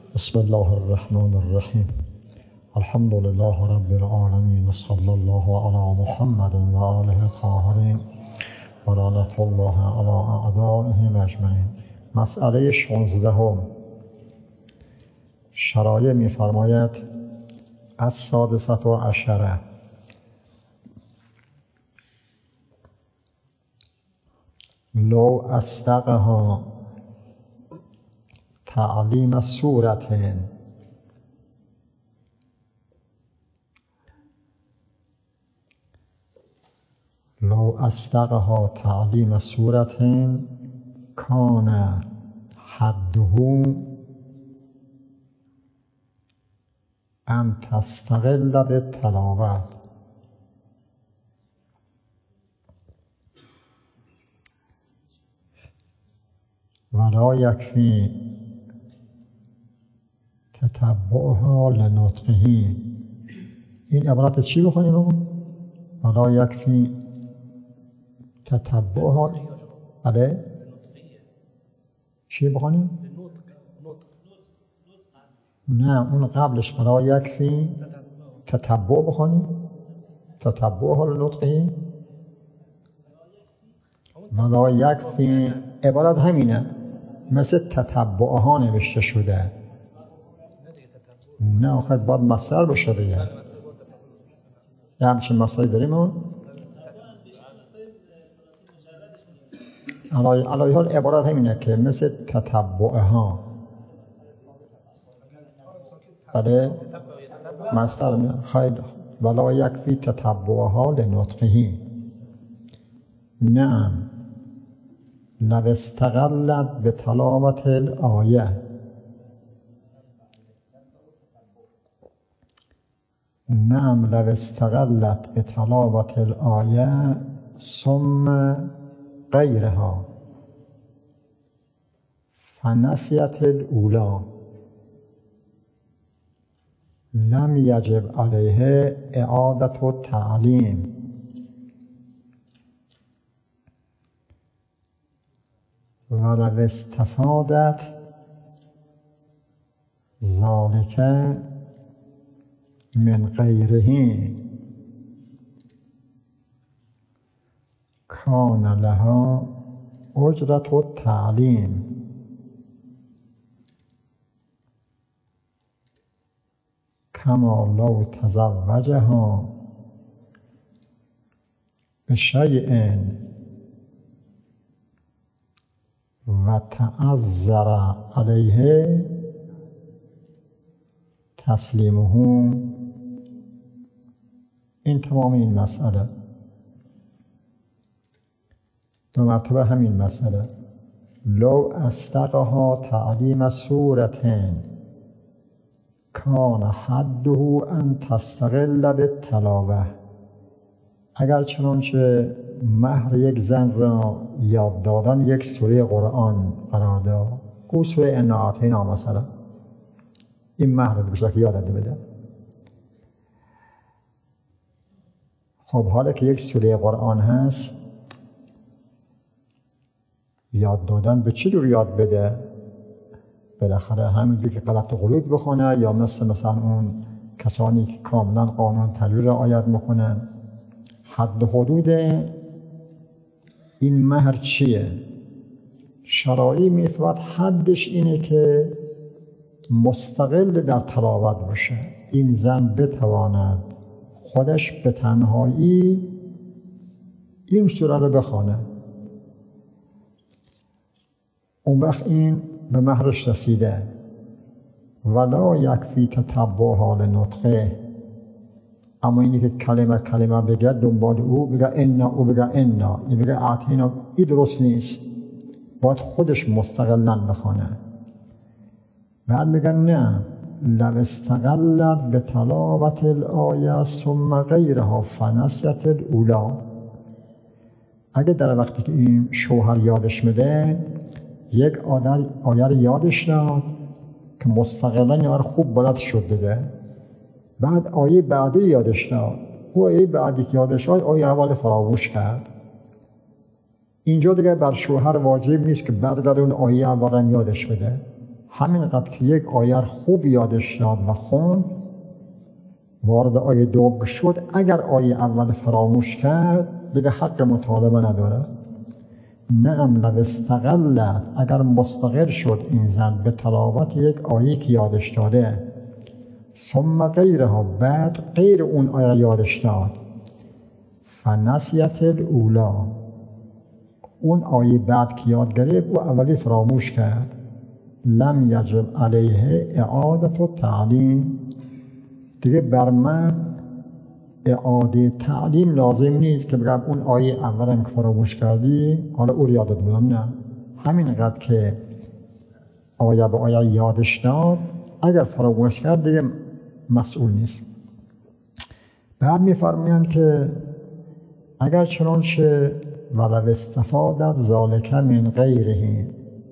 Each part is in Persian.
بسم الله الرحمن الرحیم. الحمد لله رب العالمین، صلی الله علی محمد و آله الطاهرین و لعنة الله علی اعدائهم اجمعین. مسئله 16 شرایع می‌فرماید السادسة عشرة لو استقها تعلیم سورة لو استقها تعلیم سورة کان حده ان تستقل بالتلاوة ولا یکفی تتبعها لنطقه. این عبارت چی بخونیم؟ ولا یکفی تتبعها. بله چی بخونیم؟ نه، اون قبلش ولا یکفی تتبع بخونیم. تتبعها لنطقه. ولا یکفی عبارت همینه، مثل تتبعها نوشته شده. نه آخر باید مصدر بشه دیگه. یه همچین مصدری داریم اون. علی حال عبارت همینه که مثل تتبعها. بله مصدر خیلی. ولا یکفی تتبعها لنطقه. نعم لو استقلت بتلاوة الآیه. نعم لو استقلت بتلاوة الآیه ثم غیرها فنسیت الاولی لم یجب علیه اعادة التعلیم. ولو استفادت ذلك من غیره کان لها اجرة التعلیم. کما لو تزوجها بشیء و تعذر علیه تسلیمه. این تمام این مسئله. دو مرتبه همین مسئله. لو استقها تعلیم سورة کان حده ان تستقل بالتلاوة. اگر چنانچه مهر یک زن را یاد دادن یک سوره قرآن قرار داد، او سوره انا اعطینا مثلا، این مهر رو به شکل یاد بده. خب حالا که یک سوره قرآن هست، یاد دادن به چه جور یاد بده؟ بالاخره همینجور که غلط قلوت بخونه، یا مثلا اون کسانی که کاملا قانون تجوید را رعایت میکنن. حد حدود این مهر چیه؟ شرایعی میفرماید حدش اینه که مستقل در تلاوت باشه. این زن بتواند خودش به تنهایی این سوره رو بخونه. اون وقت این به مهرش رسیده. ولا یکفی تتبعها لنطقه. اما اینی که کلمه بگه دنبال او بگه انا، او بگه انا، این بگه اعطینا، این درست نیست. باید خودش مستقلاً بخونه. بعد میگن نه لو استقلت بتلاوة الآیه ثم غیرها فنسیت الاولی. اگه در وقتی که این شوهر یادش میده یک آیه رو یادش داد که مستقلاً یه خوب بلد شد دیده، بعد آیه بعدی یادش داد، او آیه بعدی که یادش داد آیه اول فراموش کرد. اینجا دیگه بر شوهر واجب نیست که برگرده اون آیه اولم یادش بده. همینقدر که یک آیه خوب یادش داد و خوند، وارد آیه دوم شد، اگر آیه اول فراموش کرد دیگه حق مطالبه نداره. نعم لو استقلت، اگر مستقل شد این زن به تلاوت یک آیه که یادش داده، ثم غیرها، بعد غیر اون آیه یادش داد، فنسیت الاولا، اون آیه بعد که یاد گرفت و اولی فراموش کرد، لم یجب علیه اعادت و تعلیم، دیگه بر من اعاده تعلیم لازم نیست که بگم اون آیه اولم که فراموش کردی حالا او رو یادت بدم. نه، همینقدر که آیه به آیه یادش داد، اگر فراموش کرد دیگه مسئول نیست. بعد می‌فرمایند که اگر چنانچه ولو استفادت ذالک من غیره،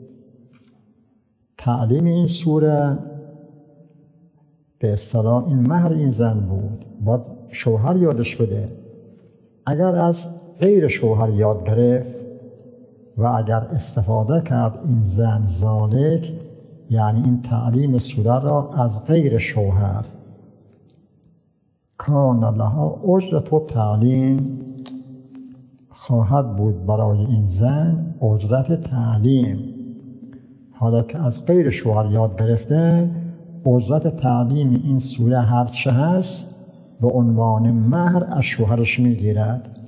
تعلیم این سوره به اصطلاح این مهر این زن بود، باید شوهر یادش بده. اگر از غیر شوهر یاد گرفت و اگر استفاده کرد این زن ذالک، یعنی این تعلیم سوره را از غیر شوهر، کان لها اجرت و تعلیم، خواهد بود برای این زن اجرت تعلیم. حالا که از غیر شوهر یاد گرفته، اجرت تعلیم این سوره هرچه هست به عنوان مهر از شوهرش میگیرد.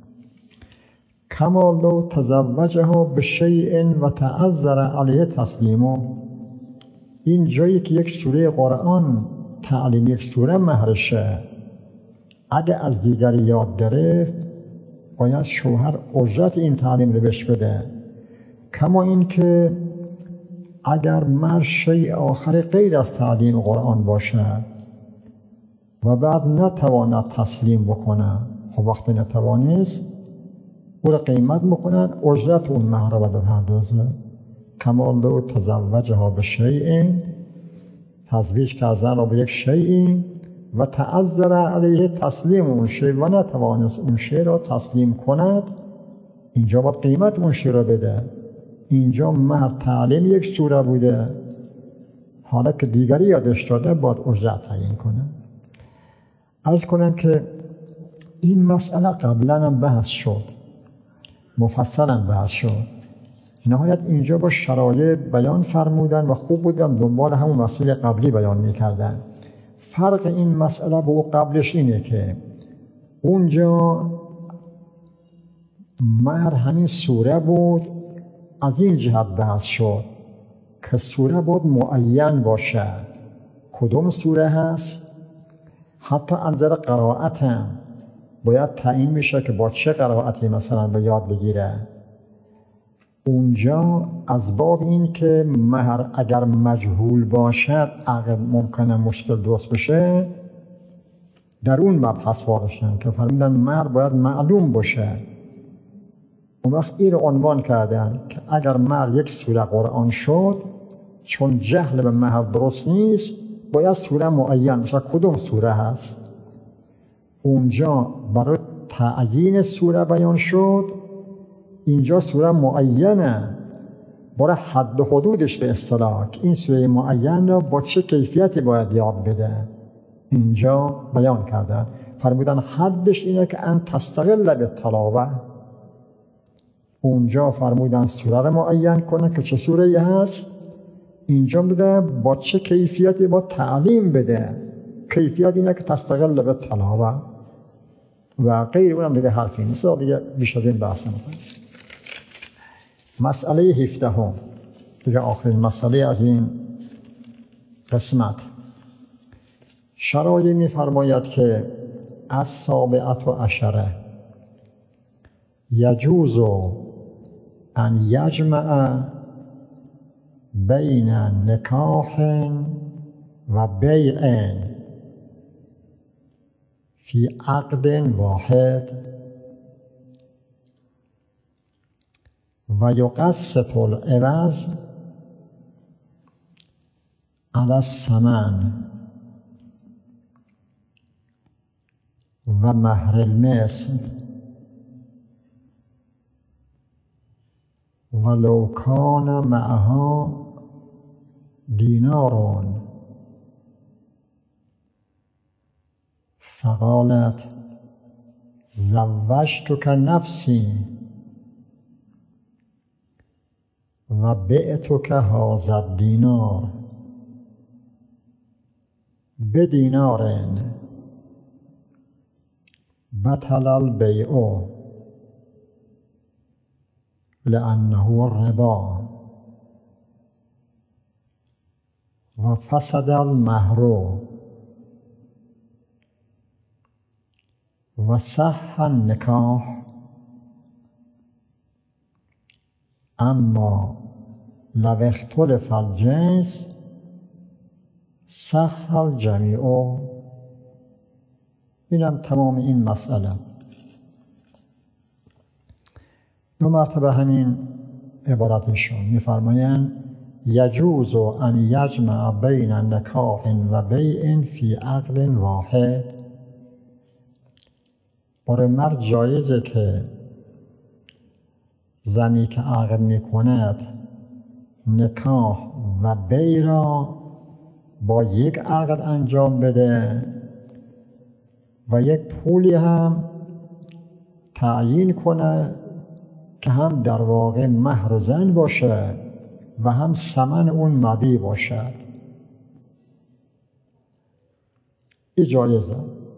کما لو تزوجها بشیء و تعذر علیه تسلیمه، این جایی که یک سوره قرآن تعلیم یک سوره مهرشه، اگه از دیگری یاد گرفت باید شوهر اجرت این تعلیم رو بهش بده. کما این که اگر مهر شیء آخر غیر از تعلیم قرآن باشد و بعد نتواند تسلیم بکنه، خب وقتی نتوانست او را قیمت میکنن، اجرت اون مهر را بپردازه. کما لو تزوجها بشیء، تزویج کردن را به یک شیء و تعذر علیه تسلیم اون شیء و نتوانست اون شیء را تسلیم کند، اینجا باید قیمت اون شیء را بده. اینجا مهر تعلیم یک سوره بوده، حالا که دیگری یادش داده باید اجرت تعیین کنه. عرض کنم که این مسئله قبلا هم بحث شد، مفصلا بحث شد. نهایت اینجا با شرایط بیان فرمودن و خوب بودن دنبال همون مسئله قبلی بیان میکردن. فرق این مسئله با او قبلش اینه که اونجا مهر همین سوره بود، از این جهت بحث شد که سوره باید معین باشه. کدوم سوره هست؟ حتی از نظر قرائت هم باید تعیین میشه که با چه قرائتی مثلا به یاد بگیره. اونجا از باب این که مهر اگر مجهول باشد عقب ممکنه مشکل درست بشه، در اون مبحث واردشن که فرمودن مهر باید معلوم باشه. اون وقت این رو عنوان کردن که اگر مهر یک سوره قرآن شد، چون جهل به مهر درست نیست باید سوره معین باشه. کدوم سوره هست؟ اونجا برای تعیین سوره بیان شد، اینجا سوره معینه برای حد و حدودش به اصطلاح، این سوره معین را با چه کیفیتی باید یاد بده اینجا بیان کردن. فرمودن حدش اینه که ان تستقل بالتلاوه. اونجا فرمودن سوره را معین کنه که چه سوره‌ای هست، اینجا بده با چه کیفیتی با تعلیم بده. کیفیت اینه که تستقل بالتلاوه و غیر اونم دیگه حرفی نیست، دیگه بیش از این بحث نمی‌کنیم. مسئله 17 دیگه آخرین مسئله از این قسمت. شرایع می‌فرماید که السابعة یجوز ان یجمع بین نکاح و بیع فی عقد واحد و یقسط العوض علی الثمن و مهر المثل ولو کان معها دینار فقالت زوجتك نفسی و بعتك هذا الدینار بدینار بطل البیع لأنه الربا و فسد المهر و صح النکاح اما لو اختلف الجنس صح الجمیع. اینم تمام این مسئله. 2 مرتبه همین عبارتشون می‌فرمایند یجوز ان یجمع بین نکاح و بیع فی عقد واحد. برای مرد جایزه که زنی که عقد میکند نکاح و بیع را با یک عقد انجام بده و یک پولی هم تعیین کنه که هم در واقع مهر زن باشه و هم ثمن اون مبیع باشه. این جایزه.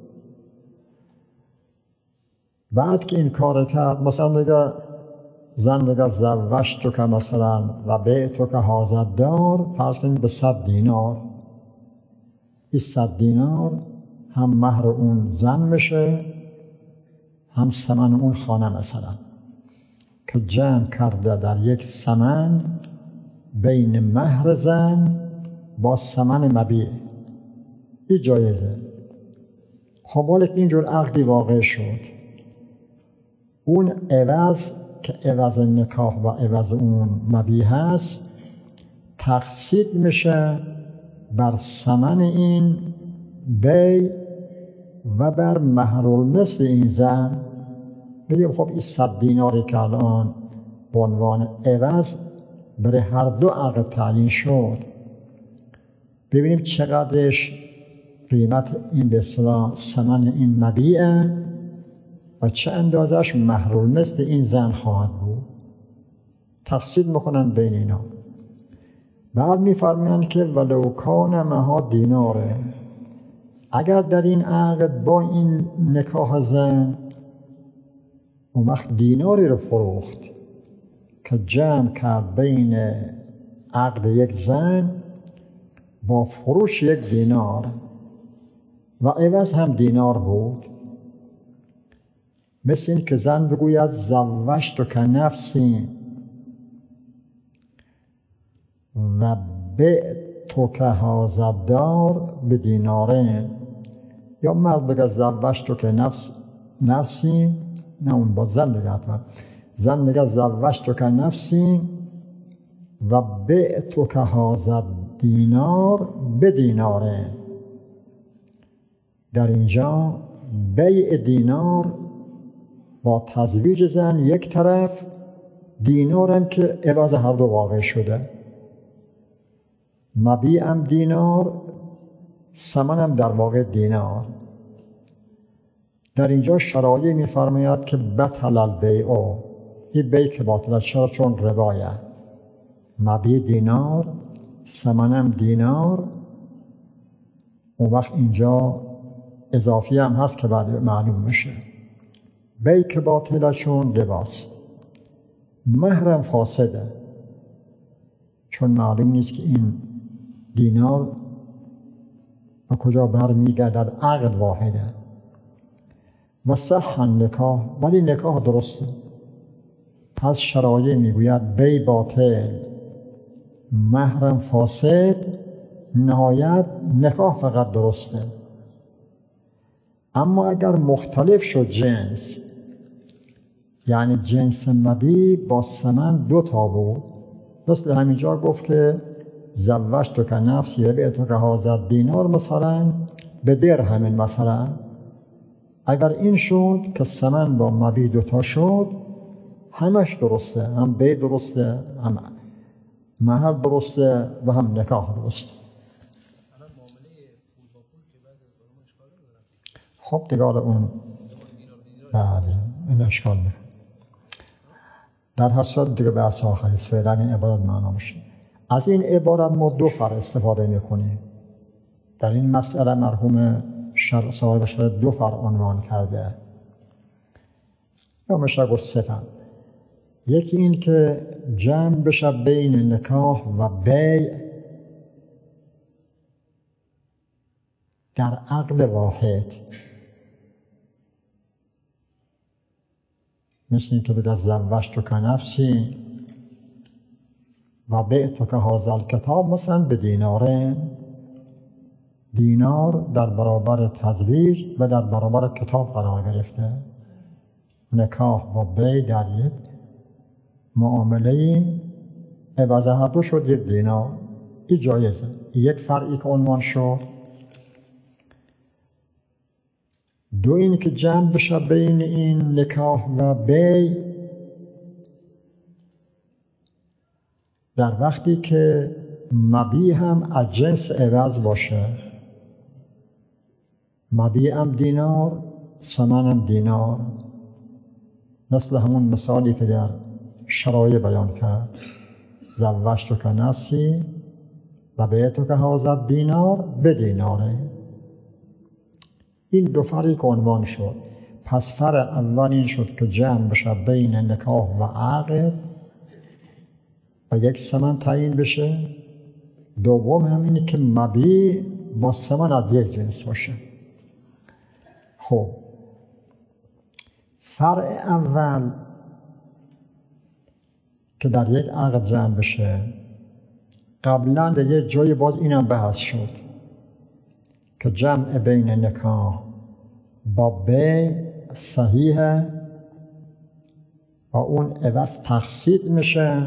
بعد که این کار کرد، مثلا بگه زن بگه زوجتک مثلا و بعتک هذا الدار، فرض کنید به 100 دینار. این 100 دینار هم مهر اون زن میشه هم ثمن اون خانه مثلا، که جمع کرده در یک ثمن بین مهر زن با ثمن مبیع. این جایزه. خب حالا که اینجور عقدی واقع شد، اون عوض که عوض نکاح و عوض اون مبیع هست تقسیط میشه بر ثمن این بیع و بر مهر المثل این زن. بگیم خب این 100 دیناری که الان به عنوان عوض برای هر دو عقد تعیین شد، ببینیم چقدرش قیمت این به اصطلاح ثمن این مبیعه و چه اندازش مهر المثل این زن خواهد بود. تقسیط میکنن بین اینا. بعد میفرمایند که ولو کان معها دیناره، اگر در این عقد با این نکاح زن اون وقت دیناری رو فروخت که جمع کرد بین عقد یک زن با فروش یک دینار و عوض هم دینار بود، مثل این که زن بگوید زوجتک نفسی و بعتک هذا الدار بدینارین، یا مرد بگه زوجتک نفسی، نه اون با زن بگه، زن بگه زوجتک نفسی و بعتک هذا الدینار بدینارین. در اینجا بیع دینار با تزویج زن یک طرف، دینار هم که عوض هر دو واقع شده، مبیع هم دینار، ثمن هم در واقع دینار. در اینجا شرایع می‌فرماید که بطل البیع، این بیع که باطل شد چون ربایه، مبیع دینار، ثمن هم دینار. اون وقت اینجا اضافی هم هست که بعد معلوم میشه. بیع که باطل چون لباس، مهرم فاسده چون معلوم نیست که این دینار و کجا برمیگردد، عقد واحده. و صح النکاح، ولی نکاح درسته. پس شرایع میگوید بیع باطل، مهرم فاسد، نهایت نکاح فقط درسته. اما اگر مختلف شد جنس، یعنی جنس مبیع با ثمن 2 تا بود، مثل همینجا گفت که زوجتک نفسی و بعتک هذا الدینار مثلا به درهم مثلا، اگر این شد که ثمن با مبیع 2 تا شد، همش درسته، هم بیع درسته هم مهر درسته و هم نکاح درسته. خب دیگه اون بله این اشکال میکنه. در هر صورت دیگه بحث آخری است، فعلا این عبارت معنا میشه. از این عبارت ما دو فرع استفاده میکنیم. در این مسئله مرحوم صاحب شرح دو فرع عنوان کرده، یا میشه گفت سه فرع. یکی این که جمع بشه بین نکاح و بیع در عقد واحد، مثل این که بگه زوجتک نفسی و بعتک هذا الکتاب مثلا به دینارین، دینار در برابر تزویج و در برابر کتاب قرار گرفته. نکاح با بیع در یک معامله عوض هر دو شد یک دینار، این جایزه. یک فرعی که عنوان شد. دو این که جمع بشه بین این نکاح و بیع در وقتی که مبیع هم از جنس عوض باشه، مبیع هم دینار، ثمن هم دینار، مثل همون مثالی که در شرایع بیان کرد، زوجتک نفسی و بعتک هذا الدینار به دیناره. این دو فرعی که عنوان شد. پس فرع اول این شد که جمع بشه بین نکاح و عقد و یک ثمن تعیین بشه. دوم همینه که مبیع با ثمن از یک جنس باشه. خب فرع اول که در یک عقد جمع بشه، قبلا در یک جای باز اینم بحث شد که جمع بین نکاح با بیع صحیحه و اون عوض تقسیط میشه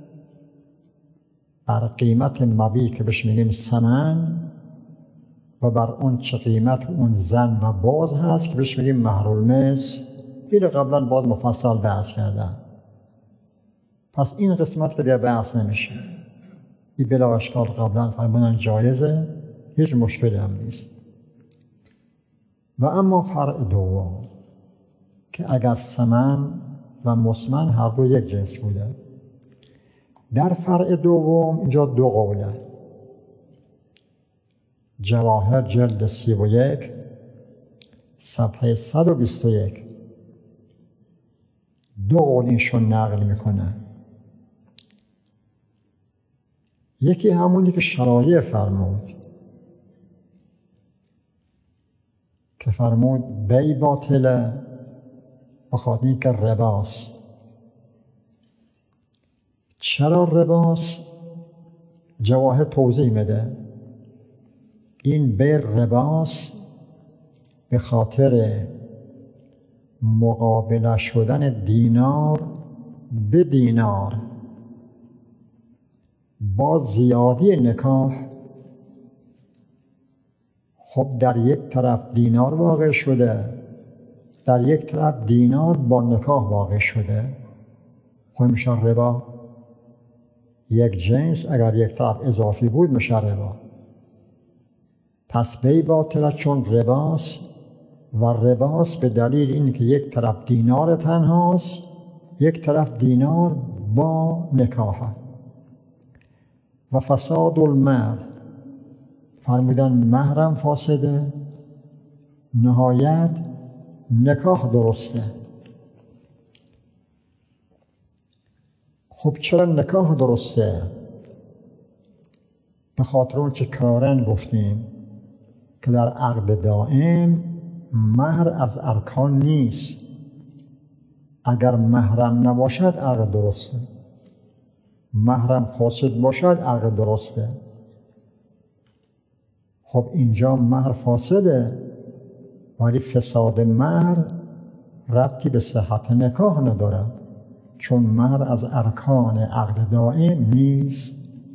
بر قیمت مبیع که بهش میگیم ثمن و بر اون چه قیمت اون زن و باز هست که بهش میگیم مهر المثل. این رو قبلا باز مفصل بحث کردم، پس این قسمت که دیگه بحث نمیشه. این بلا اشکال قبلا فرمودن جایزه، هیچ مشکلی هم نیست. و اما فرع دوم که اگر ثمن و مثمن هر دو یک جنس بوده، در فرع دوم اینجا دو قوله. جواهر جلد 31 صفحه 121 دو قول اینشون نقل میکنه. یکی همونی که شرایع فرمود که فرمود بیع باطله بخاطر اینکه رباست. چرا رباست؟ جواهر توضیح میده. این بیع رباست به خاطر مقابله شدن دینار به دینار با زیادی نکاح. خب در یک طرف دینار واقع شده، در یک طرف دینار با نکاح واقع شده، خب میشه ربا. یک جنس اگر یک طرف اضافی بود میشه ربا. پس بیع باطله چون رباست، و رباست به دلیل این که یک طرف دینار تنهاست، یک طرف دینار با نکاح. و فساد المهر، فرمودن مهرم فاسده، نهایت نکاح درسته. خب چرا نکاح درسته؟ به خاطر اون چه کارن گفتیم که در عقد دائم مهر از ارکان نیست. اگر مهرم نباشد عقد درسته، مهرم فاسد باشد عقد درسته. خب اینجا مهر فاسده، ولی فساد مهر ربطی به صحت نکاح نداره، چون مهر از ارکان عقد دائم نیست.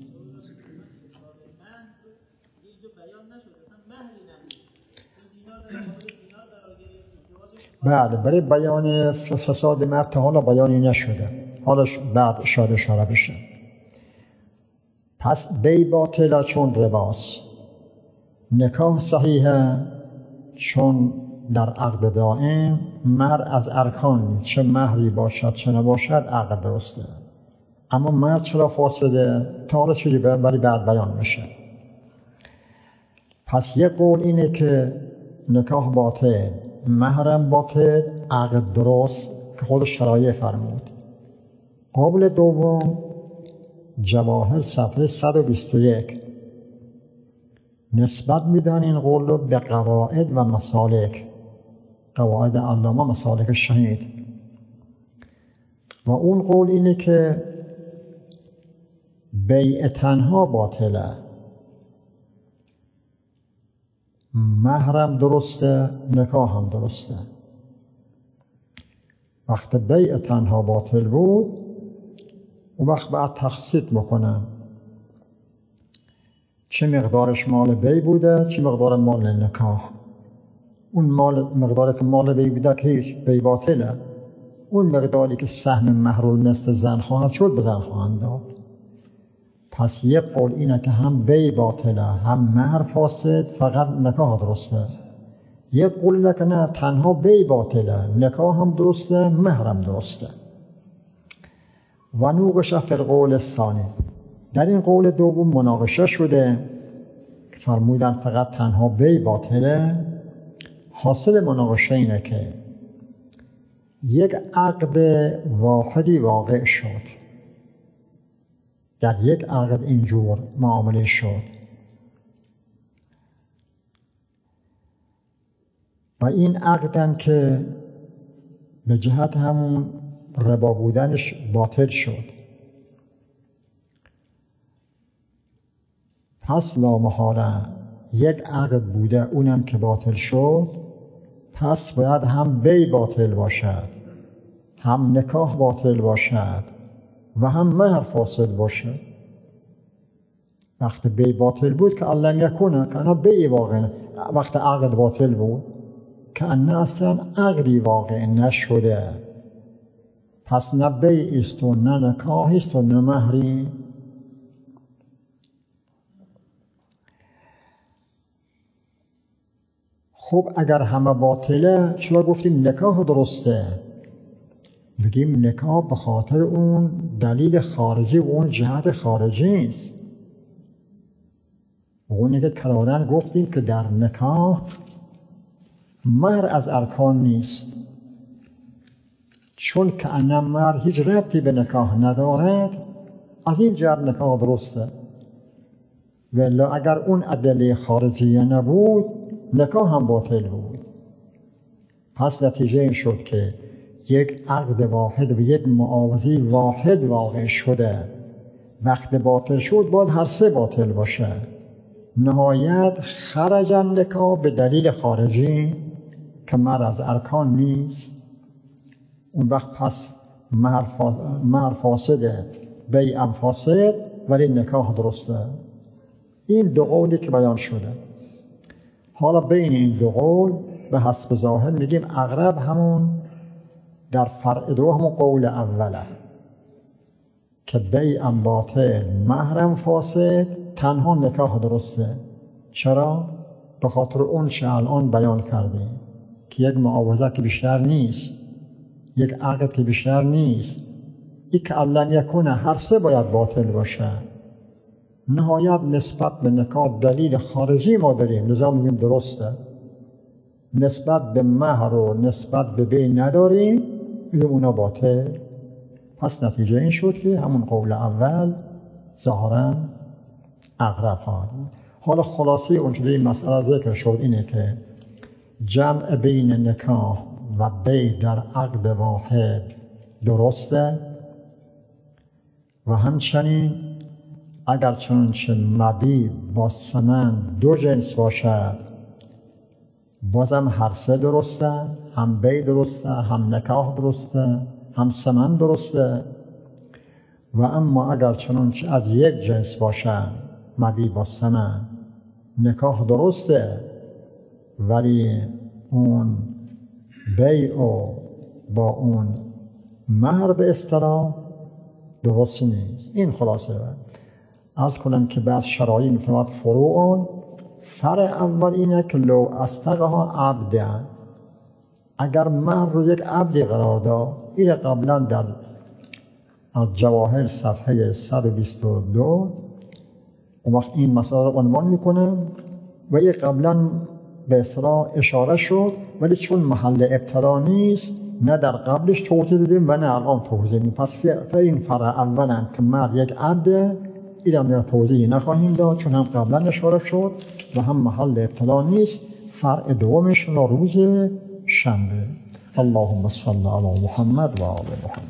بله، برای بیان فساد مهر تا حالا بیانی نشده، حالا بعد اشاره بشه. پس بی باطله چون رباست، نکاح صحیحه چون در عقد دائم مهر از ارکان نیست، چه مهری باشد چه نباشد عقد درسته. اما مهر چرا فاسده؟ تا حالا چیزی ولی بعد بیان میشه. پس یک قول اینه که نکاح باطل، مهرم باطل، عقد درست که خود شرایع فرمود. قول دوم جواهر صفحه 121 نسبت میدن این قول رو به قواعد و مسالک، قواعد علامه، مسالک شهید. و اون قول اینه که بیع تنها باطله، مهرم درسته، نکاح هم درسته. وقت بیع تنها باطل بود اون وقت باید تخصیص بکنم چه مقدارش مال بی بوده چه مقدار مال نکاح. اون مقداری که مال بی بوده که هیچ بی باطله، اون مقداری که سهم مهر مثل زن خواهد شد به زن خواهند داد. پس یک قول اینه که هم بی باطله هم مهر فاسد، فقط نکاح درسته. یک قول اینه که نه، تنها بی باطله، نکاح هم درسته، مهر هم درسته. و نوقش فی القول الثانی، در این قول دوم مناقشه شده، فرمودن فقط تنها بی باطله. حاصل مناقشه اینه که یک عقد واحدی واقع شد، در یک عقد اینجور معامله شد و این عقدم که به جهت همون ربا بودنش باطل شد، پس لامحاله یک عقد بوده اونم که باطل شد، پس باید هم بی باطل باشد، هم نکاح باطل باشد و هم مهر فاسد باشه. وقت بی باطل بود که علم یکونه، که انا بی واقع، وقت عقد باطل بود که انا اصلا عقدی واقع نشده، پس نه بی است و نه نکاح است و نه مهری. خب اگر همه باطله چرا گفتیم نکاح درسته؟ بگیم نکاح به خاطر اون دلیل خارجی و اون جهت خارجی است. اونی که کرارن گفتیم که در نکاح مهر از ارکان نیست، چون که انا مهر هیچ ربطی به نکاح ندارد، از این جهت نکاح درسته. ولی اگر اون ادله خارجی نبود نکاح هم باطل بود. پس نتیجه این شد که یک عقد واحد و یک معاوضه واحد واقع شده، وقت باطل شد باید هر سه باطل باشه. نهایت خرج نکاح به دلیل خارجی که مهر از ارکان نیست، اون وقت پس مهر فاسده، بیع فاسد، ولی نکاح درسته. این دو قولی که بیان شده. حالا بین این دو قول به حسب ظاهر میگیم اقرب همون در فرع دو همون قول اوله که بیع باطل مهرم فاسد، تنها نکاح درسته. چرا؟ به خاطر اون چه الان بیان کردیم که یک معاوضه که بیشتر نیست، یک عقد که بیشتر نیست، ای که علم یکونه هر سه باید باطل باشه. نهایت نسبت به نکاح دلیل خارجی ما داریم، لذا میگیم درسته. نسبت به مهر و نسبت به بی نداریم، میگیم اونا باطل. پس نتیجه این شد که همون قول اول ظاهراً اقرب خواهد بود. حالا خلاصه اون چیزی این مسئله ذکر شد اینه که جمع بین نکاح و بی در عقد واحد درسته و همچنین اگر چنانچه مبیع با ثمن دو جنس باشد بازم هر سه درسته، هم بی درسته، هم نکاح درسته، هم ثمن درسته. و اما اگر چنانچه از یک جنس باشد مبیع با ثمن، نکاح درسته ولی اون بیع و با اون مهر به اصطلاح درست نیست. این خلاصه بود. عرض کنم که بعد شرایط میفرماد فروعون، فرع اول اینه که لو استقها عبدن، اگر مهر رو یک عبدی قرار داد. این قبلا در جواهر صفحه 122 اون وقت این مسئله رو عنوان میکنه و این قبلا به اصطلاح اشاره شد، ولی چون محل ابتدا نیست نه در قبلش توضیح دادیم و نه الان توضیح میدیم. پس این فرع اولا که مرد یک عبده، این هم توضیح نخواهیم داد چون هم قبلا اشاره شد و هم محل ابتدا نیست. فرع دومش روز شنبه. اللهم صل علی محمد و آل محمد.